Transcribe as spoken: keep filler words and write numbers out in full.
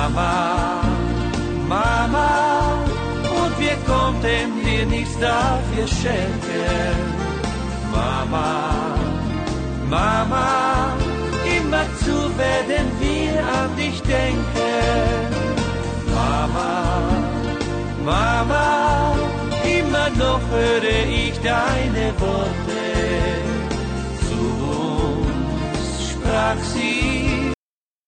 Mama, Mama, und wir konnten dir nichts dafür schenken. Mama, Mama, immerzu werden wir an dich denken. Mama, Mama, immer noch höre ich deine Worte. Zu uns sprach sie,